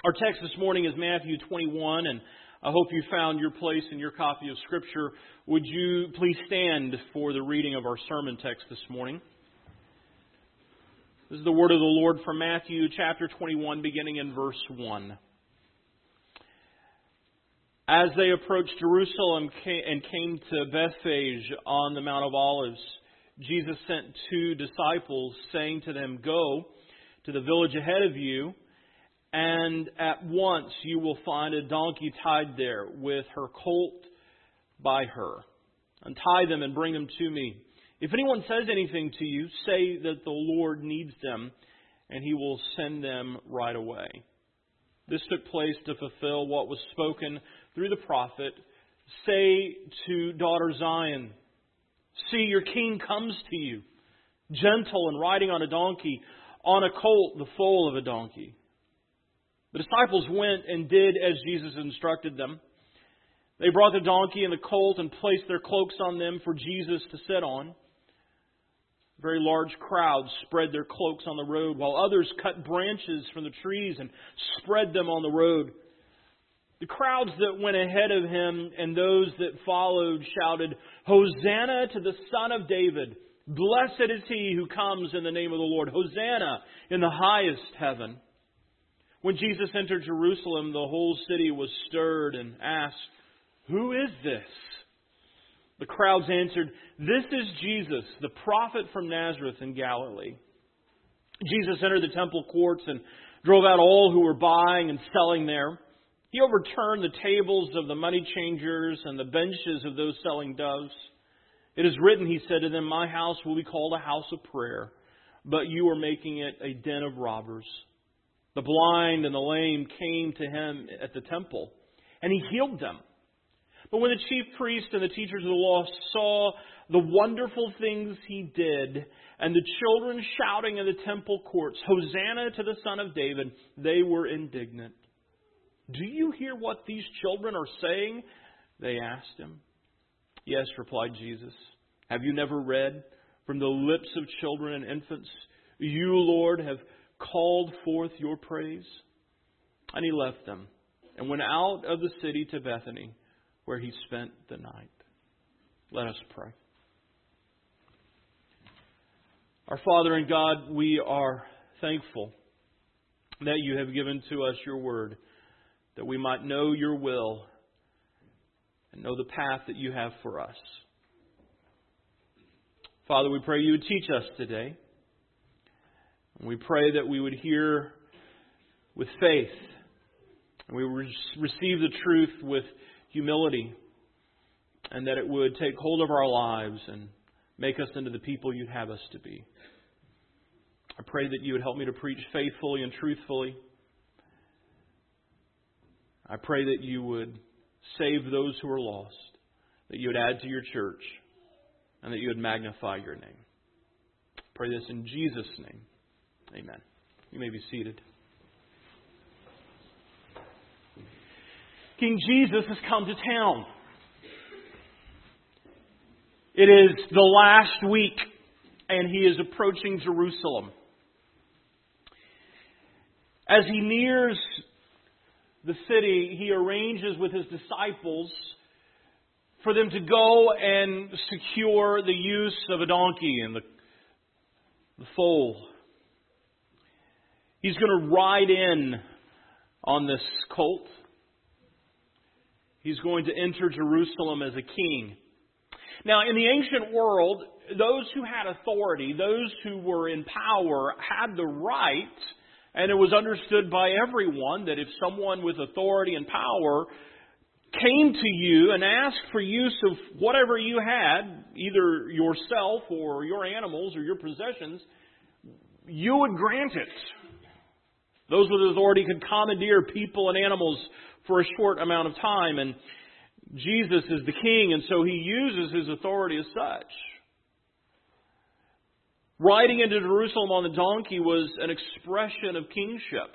Our text this morning is Matthew 21, and I hope you found your place in your copy of Scripture. Would you please stand for the reading of our sermon text this morning? This is the word of the Lord from Matthew chapter 21, beginning in verse 1. As they approached Jerusalem and came to Bethphage on the Mount of Olives, Jesus sent 2 disciples, saying to them, "Go to the village ahead of you, and at once you will find a donkey tied there with her colt by her. Untie them and bring them to me. If anyone says anything to you, say that the Lord needs them, and He will send them right away." This took place to fulfill what was spoken through the prophet. "Say to daughter Zion, see, your king comes to you, gentle and riding on a donkey, on a colt, the foal of a donkey." The disciples went and did as Jesus instructed them. They brought the donkey and the colt and placed their cloaks on them for Jesus to sit on. Very large crowds spread their cloaks on the road, while others cut branches from the trees and spread them on the road. The crowds that went ahead of Him and those that followed shouted, "Hosanna to the Son of David! Blessed is He who comes in the name of the Lord! Hosanna in the highest heaven!" When Jesus entered Jerusalem, the whole city was stirred and asked, "Who is this?" The crowds answered, "This is Jesus, the prophet from Nazareth in Galilee." Jesus entered the temple courts and drove out all who were buying and selling there. He overturned the tables of the money changers and the benches of those selling doves. "It is written," He said to them, "My house will be called a house of prayer, but you are making it a den of robbers." The blind and the lame came to Him at the temple, and He healed them. But when the chief priests and the teachers of the law saw the wonderful things He did, and the children shouting in the temple courts, "Hosanna to the Son of David," they were indignant. "Do you hear what these children are saying?" they asked Him. "Yes," replied Jesus. "Have you never read, from the lips of children and infants, you, Lord, have called forth your praise?" And He left them and went out of the city to Bethany, where He spent the night. Let us pray. Our Father and God, we are thankful that You have given to us Your Word, that we might know Your will and know the path that You have for us. Father, we pray You would teach us today. And we pray that we would hear with faith, and we would receive the truth with humility, and that it would take hold of our lives and make us into the people You'd have us to be. I pray that You would help me to preach faithfully and truthfully. I pray that You would save those who are lost, that You would add to Your church, and that You would magnify Your name. I pray this in Jesus' name. Amen. You may be seated. King Jesus has come to town. It is the last week, and He is approaching Jerusalem. As He nears the city, He arranges with His disciples for them to go and secure the use of a donkey and the foal. He's going to ride in on this colt. He's going to enter Jerusalem as a king. Now, in the ancient world, those who had authority, those who were in power, had the right, and it was understood by everyone, that if someone with authority and power came to you and asked for use of whatever you had, either yourself or your animals or your possessions, you would grant it. Those with authority could commandeer people and animals for a short amount of time. And Jesus is the king, and so He uses His authority as such. Riding into Jerusalem on the donkey was an expression of kingship.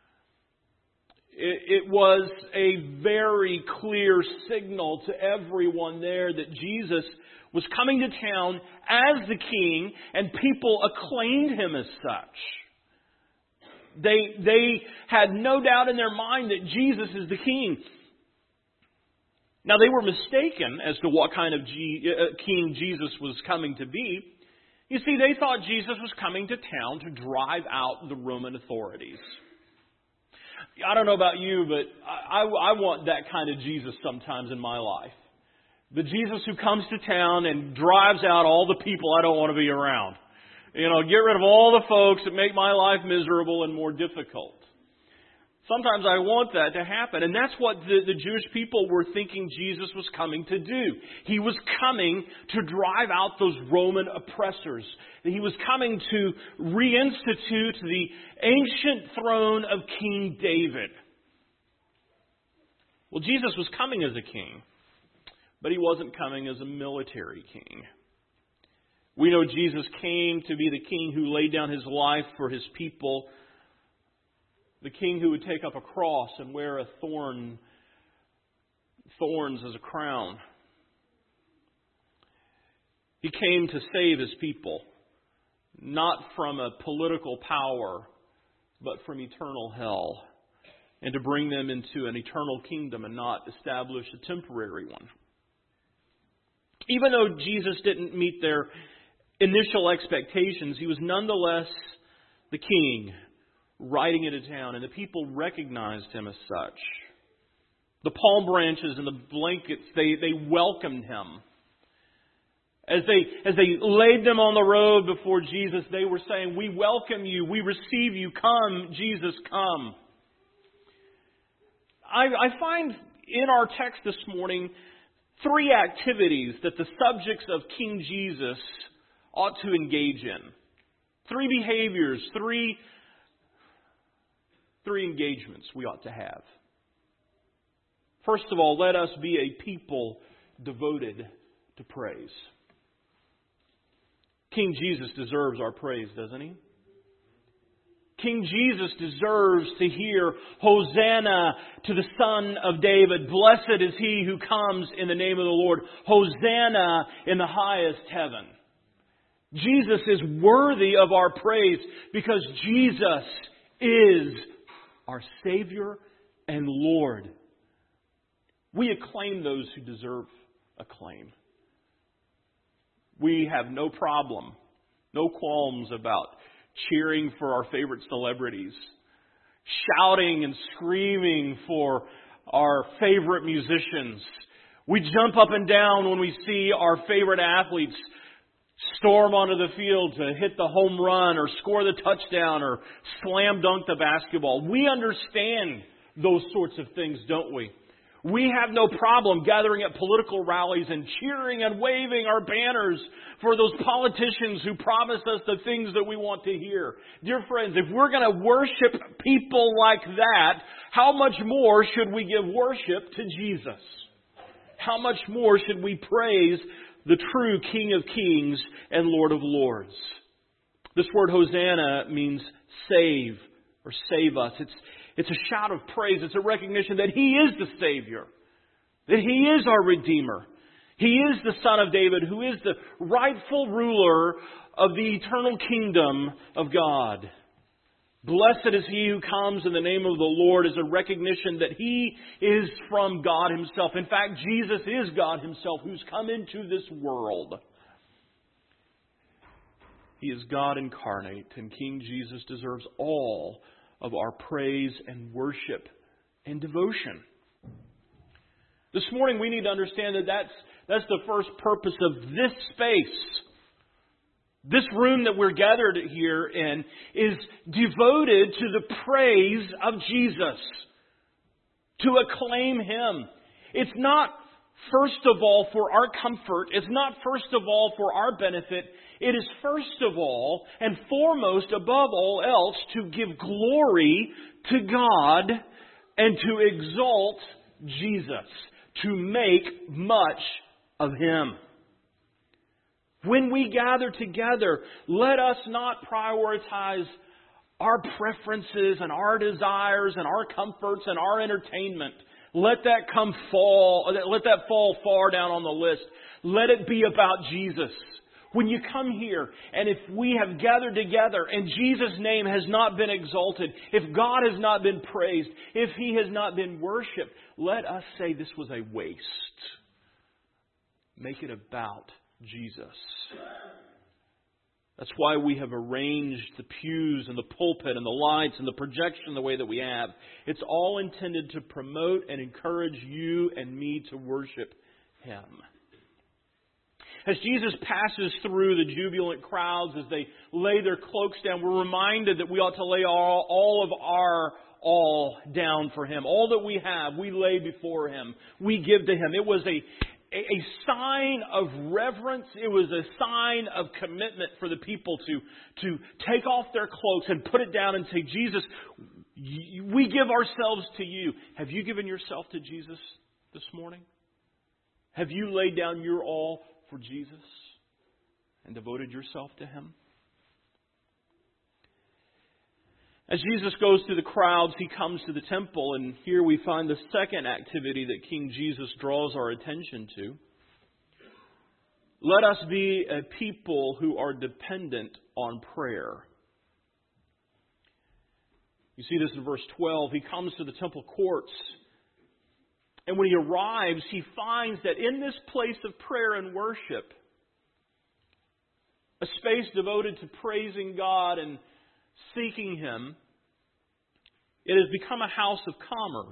It was a very clear signal to everyone there that Jesus was coming to town as the king, and people acclaimed Him as such. They had no doubt in their mind that Jesus is the king. Now, they were mistaken as to what kind of king Jesus was coming to be. You see, they thought Jesus was coming to town to drive out the Roman authorities. I don't know about you, but I want that kind of Jesus sometimes in my life. The Jesus who comes to town and drives out all the people I don't want to be around. Get rid of all the folks that make my life miserable and more difficult. Sometimes I want that to happen. And that's what the Jewish people were thinking Jesus was coming to do. He was coming to drive out those Roman oppressors. He was coming to reinstitute the ancient throne of King David. Well, Jesus was coming as a king, but He wasn't coming as a military king. We know Jesus came to be the king who laid down His life for His people. The king who would take up a cross and wear thorns as a crown. He came to save His people, not from a political power, but from eternal hell, and to bring them into an eternal kingdom and not establish a temporary one. Even though Jesus didn't meet their initial expectations, He was nonetheless the king riding into town, and the people recognized Him as such. The palm branches and the blankets, they welcomed Him. As they laid them on the road before Jesus, they were saying, "We welcome You, we receive You, come, Jesus, come." I find in our text this morning 3 activities that the subjects of King Jesus ought to engage in. 3 behaviors, 3 engagements we ought to have. First of all, let us be a people devoted to praise. King Jesus deserves our praise, doesn't He? King Jesus deserves to hear, "Hosanna to the Son of David. Blessed is He who comes in the name of the Lord. Hosanna in the highest heaven." Jesus is worthy of our praise because Jesus is our Savior and Lord. We acclaim those who deserve acclaim. We have no problem, no qualms about cheering for our favorite celebrities, shouting and screaming for our favorite musicians. We jump up and down when we see our favorite athletes storm onto the field to hit the home run or score the touchdown or slam dunk the basketball. We understand those sorts of things, don't we? We have no problem gathering at political rallies and cheering and waving our banners for those politicians who promise us the things that we want to hear. Dear friends, if we're going to worship people like that, how much more should we give worship to Jesus? How much more should we praise the true King of Kings and Lord of Lords? This word Hosanna means save or save us. It's a shout of praise. It's a recognition that He is the Savior, that He is our Redeemer. He is the Son of David, who is the rightful ruler of the eternal kingdom of God. Blessed is He who comes in the name of the Lord is a recognition that He is from God Himself. In fact, Jesus is God Himself who's come into this world. He is God incarnate, and King Jesus deserves all of our praise and worship and devotion. This morning we need to understand that that's the first purpose of this space. This room that we're gathered here in is devoted to the praise of Jesus, to acclaim Him. It's not first of all for our comfort. It's not first of all for our benefit. It is first of all and foremost above all else to give glory to God and to exalt Jesus, to make much of Him. When we gather together, let us not prioritize our preferences and our desires and our comforts and our entertainment. Let that fall far down on the list. Let it be about Jesus. When you come here, and if we have gathered together and Jesus' name has not been exalted, if God has not been praised, if He has not been worshipped, let us say this was a waste. Make it about Jesus. That's why we have arranged the pews and the pulpit and the lights and the projection the way that we have. It's all intended to promote and encourage you and me to worship Him. As Jesus passes through the jubilant crowds as they lay their cloaks down, we're reminded that we ought to lay all of our all down for Him. All that we have, we lay before Him. We give to Him. It was a sign of reverence. It was a sign of commitment for the people to take off their cloaks and put it down and say, Jesus, we give ourselves to you. Have you given yourself to Jesus this morning? Have you laid down your all for Jesus and devoted yourself to Him? As Jesus goes through the crowds, He comes to the temple, and here we find the second activity that King Jesus draws our attention to. Let us be a people who are dependent on prayer. You see this in verse 12. He comes to the temple courts, and when He arrives, He finds that in this place of prayer and worship, a space devoted to praising God and seeking Him, it has become a house of commerce.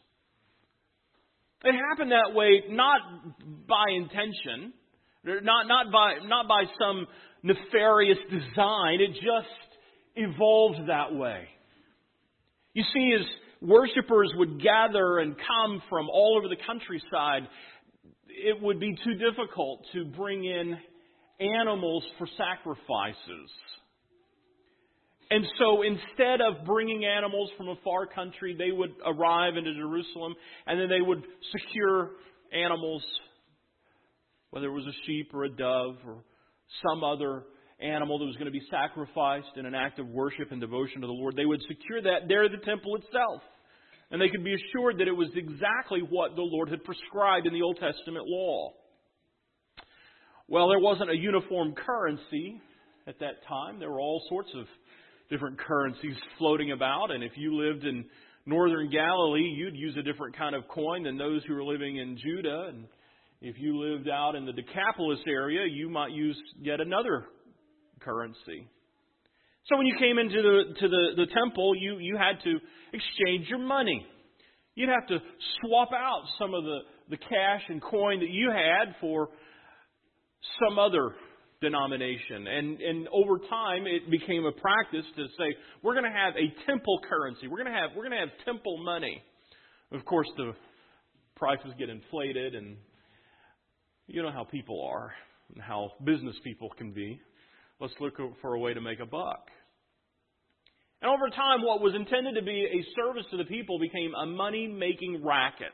It happened that way not by intention, not by some nefarious design. It just evolved that way. You see, as worshipers would gather and come from all over the countryside, it would be too difficult to bring in animals for sacrifices. And so instead of bringing animals from a far country, they would arrive into Jerusalem and then they would secure animals, whether it was a sheep or a dove or some other animal that was going to be sacrificed in an act of worship and devotion to the Lord. They would secure that there at the temple itself. And they could be assured that it was exactly what the Lord had prescribed in the Old Testament law. Well, there wasn't a uniform currency at that time. There were all sorts of different currencies floating about. And if you lived in northern Galilee, you'd use a different kind of coin than those who were living in Judah. And if you lived out in the Decapolis area, you might use yet another currency. So when you came into the temple, you had to exchange your money. You'd have to swap out some of the cash and coin that you had for some other denomination. And over time, it became a practice to say, we're going to have a temple currency. We're going to have temple money. Of course, the prices get inflated, and you know how people are and how business people can be. Let's look for a way to make a buck. And over time, what was intended to be a service to the people became a money-making racket.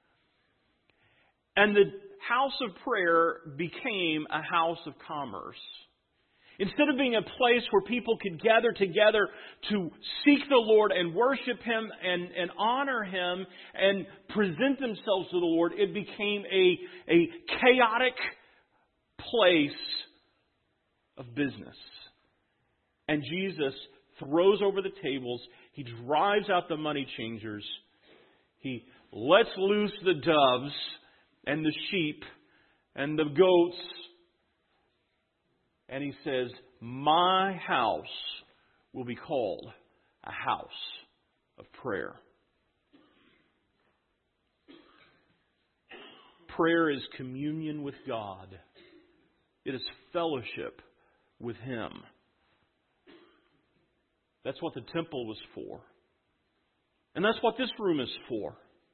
And the house of prayer became a house of commerce. Instead of being a place where people could gather together to seek the Lord and worship Him and honor Him and present themselves to the Lord, it became a chaotic place of business. And Jesus throws over the tables. He drives out the money changers. He lets loose the doves and the sheep and the goats. And He says, my house will be called a house of prayer. Prayer is communion with God. It is fellowship with Him. That's what the temple was for. And that's what this room is for.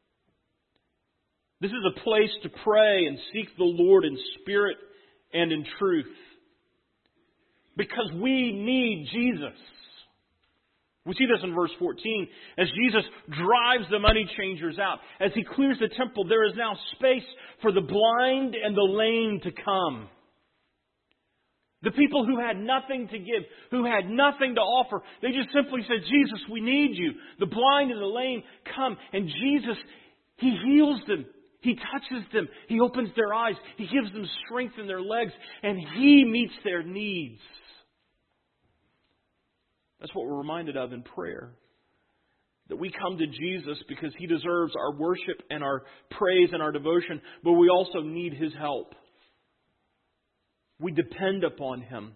This is a place to pray and seek the Lord in spirit and in truth. Because we need Jesus. We see this in verse 14. As Jesus drives the money changers out, as He clears the temple, there is now space for the blind and the lame to come. The people who had nothing to give, who had nothing to offer, they just simply said, Jesus, we need you. The blind and the lame come, and Jesus, He heals them. He touches them. He opens their eyes. He gives them strength in their legs. And He meets their needs. That's what we're reminded of in prayer. That we come to Jesus because He deserves our worship and our praise and our devotion. But we also need His help. We depend upon Him.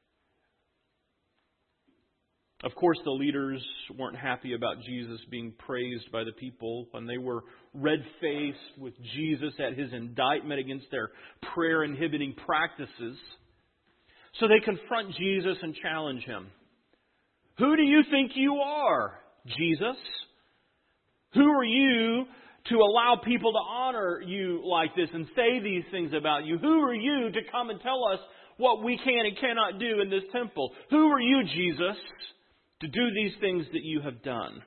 Of course, the leaders weren't happy about Jesus being praised by the people when they were red-faced with Jesus at His indictment against their prayer-inhibiting practices. So they confront Jesus and challenge Him. Who do you think you are, Jesus? Who are you to allow people to honor you like this and say these things about you? Who are you to come and tell us what we can and cannot do in this temple? Who are you, Jesus, to do these things that you have done?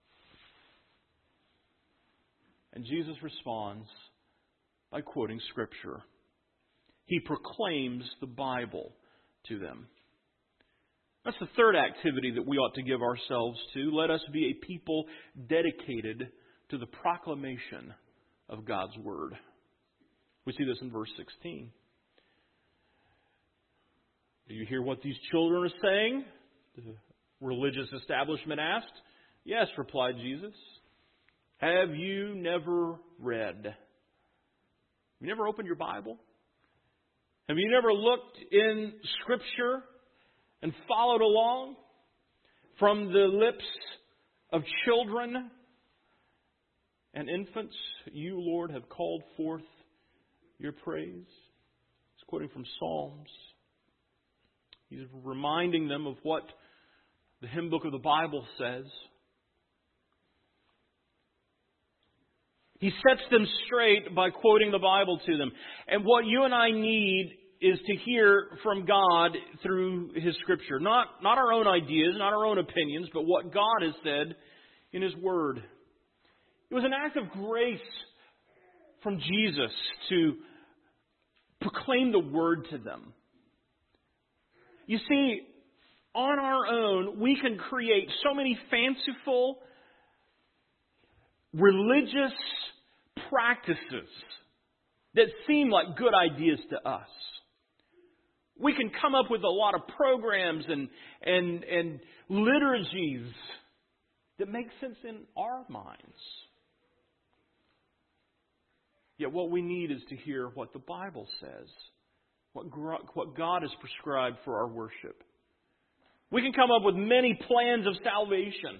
And Jesus responds by quoting Scripture. He proclaims the Bible to them. That's the third activity that we ought to give ourselves to. Let us be a people dedicated to the proclamation of God's Word. We see this in verse 16. Do you hear what these children are saying? The religious establishment asked. Yes, replied Jesus. Have you never read? Have you never opened your Bible? Have you never looked in Scripture and followed along from the lips of children and infants? You, Lord, have called forth your praise. He's quoting from Psalms. He's reminding them of what the hymn book of the Bible says. He sets them straight by quoting the Bible to them. And what you and I need is to hear from God through His Scripture. Not our own ideas, not our own opinions, but what God has said in His Word. It was an act of grace from Jesus to proclaim the Word to them. You see, on our own, we can create so many fanciful religious practices that seem like good ideas to us. We can come up with a lot of programs and liturgies that make sense in our minds. Yet what we need is to hear what the Bible says, what God has prescribed for our worship. We can come up with many plans of salvation.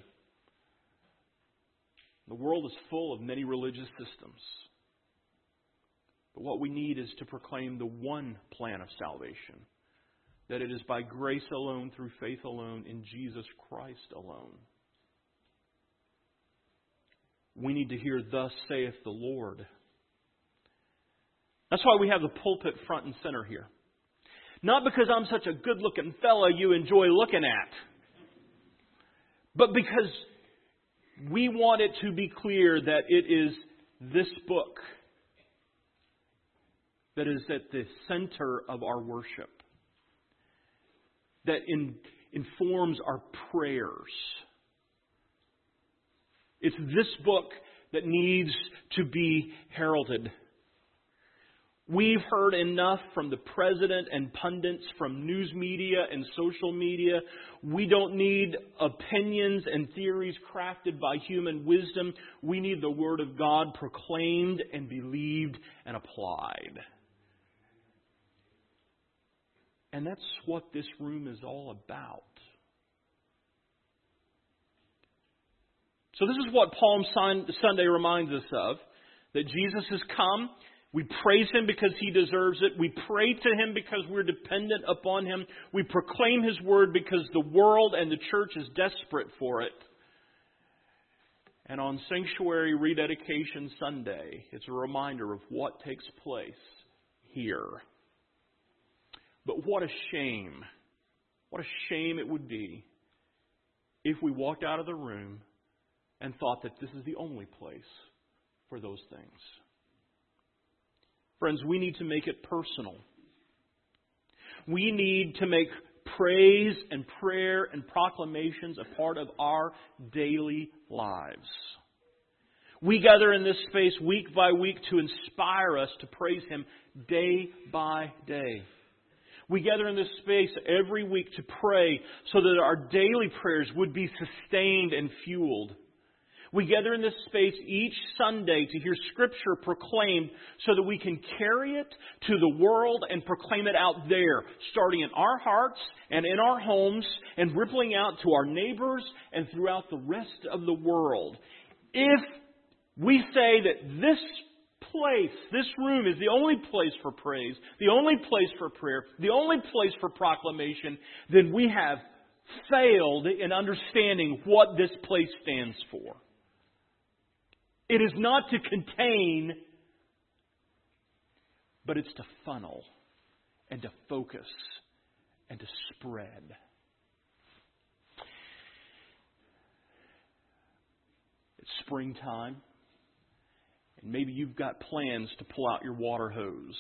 The world is full of many religious systems. But what we need is to proclaim the one plan of salvation. That it is by grace alone, through faith alone, in Jesus Christ alone. We need to hear, thus saith the Lord. That's why we have the pulpit front and center here. Not because I'm such a good-looking fellow you enjoy looking at. But because we want it to be clear that it is this book that is at the center of our worship. That informs our prayers. It's this book that needs to be heralded. We've heard enough from the president and pundits, from news media and social media. We don't need opinions and theories crafted by human wisdom. We need the Word of God proclaimed and believed and applied. And that's what this room is all about. So this is what Palm Sunday reminds us of. That Jesus has come. We praise Him because He deserves it. We pray to Him because we're dependent upon Him. We proclaim His Word because the world and the church is desperate for it. And on Sanctuary Rededication Sunday, it's a reminder of what takes place here. But what a shame it would be if we walked out of the room and thought that this is the only place for those things. Friends, we need to make it personal. We need to make praise and prayer and proclamations a part of our daily lives. We gather in this space week by week to inspire us to praise Him day by day. We gather in this space every week to pray so that our daily prayers would be sustained and fueled. We gather in this space each Sunday to hear Scripture proclaimed so that we can carry it to the world and proclaim it out there, starting in our hearts and in our homes and rippling out to our neighbors and throughout the rest of the world. If we say that this place, this room is the only place for praise, the only place for prayer, the only place for proclamation, then we have failed in understanding what this place stands for. It is not to contain, but it's to funnel and to focus and to spread. It's springtime. And maybe you've got plans to pull out your water hose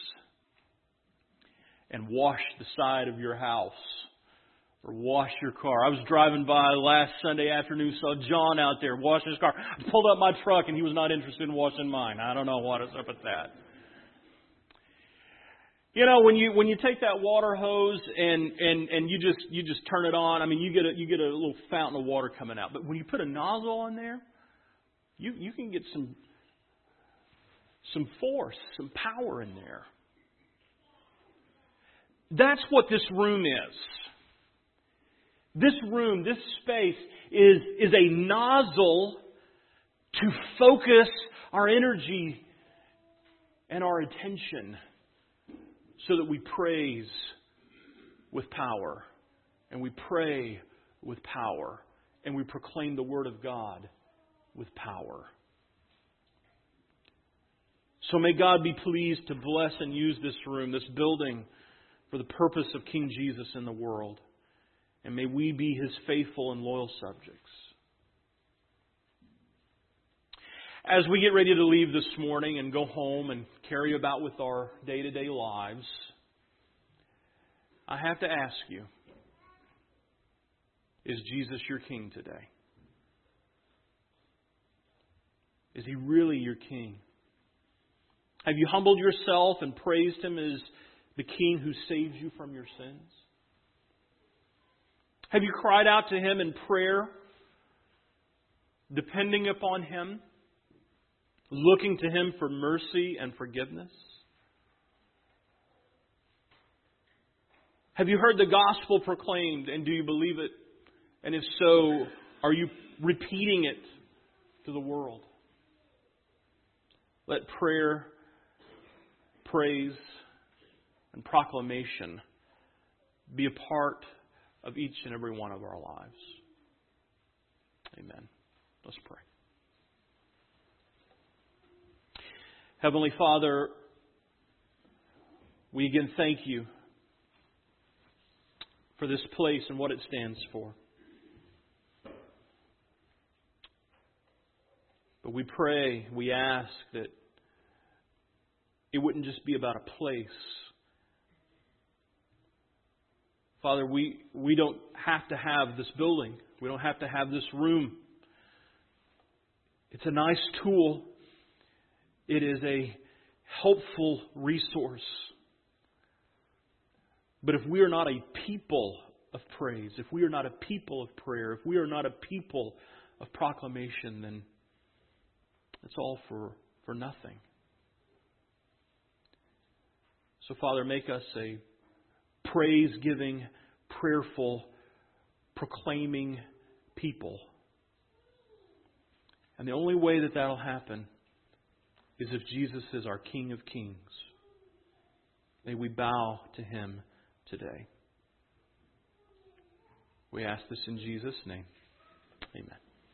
and wash the side of your house or wash your car. I was driving by last Sunday afternoon, saw John out there washing his car. I pulled up my truck and he was not interested in washing mine. I don't know what is up with that. You know, when you take that water hose and you just turn it on, I mean you get a little fountain of water coming out. But when you put a nozzle on there, you can get some force, some power in there. That's what this room is. This room, this space is a nozzle to focus our energy and our attention so that we praise with power and we pray with power and we proclaim the Word of God with power. So may God be pleased to bless and use this room, this building, for the purpose of King Jesus in the world. And may we be His faithful and loyal subjects. As we get ready to leave this morning and go home and carry about with our day-to-day lives, I have to ask you, is Jesus your King today? Is He really your King? Have you humbled yourself and praised Him as the King who saves you from your sins? Have you cried out to Him in prayer, depending upon Him, looking to Him for mercy and forgiveness? Have you heard the gospel proclaimed, and do you believe it? And if so, are you repeating it to the world? Let prayer, praise, and proclamation be a part of each and every one of our lives. Amen. Let's pray. Heavenly Father, we again thank You for this place and what it stands for. But we pray, we ask that it wouldn't just be about a place. Father, we don't have to have this building. We don't have to have this room. It's a nice tool. It is a helpful resource. But if we are not a people of praise, if we are not a people of prayer, if we are not a people of proclamation, then it's all for nothing. So, Father, make us a praise-giving, prayerful, proclaiming people. And the only way that will happen is if Jesus is our King of Kings. May we bow to Him today. We ask this in Jesus' name. Amen.